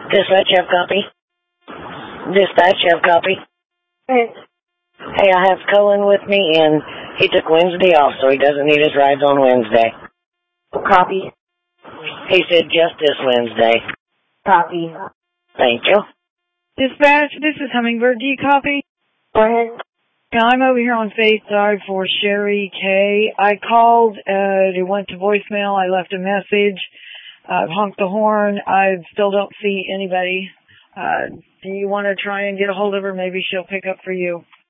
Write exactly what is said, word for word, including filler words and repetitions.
Dispatch, have copy. Dispatch, have copy. Hey. Hey, I have Cullen with me, and he took Wednesday off, so he doesn't need his rides on Wednesday. Copy. He said just this Wednesday. Copy. Thank you. Dispatch, this is Hummingbird. Do you copy? Go ahead. Yeah, I'm over here on Faithside for Sherry K. I called, uh, it went to voicemail. I left a message. I've honked the horn. I still don't see anybody. Uh, do you want to try and get a hold of her? Maybe she'll pick up for you.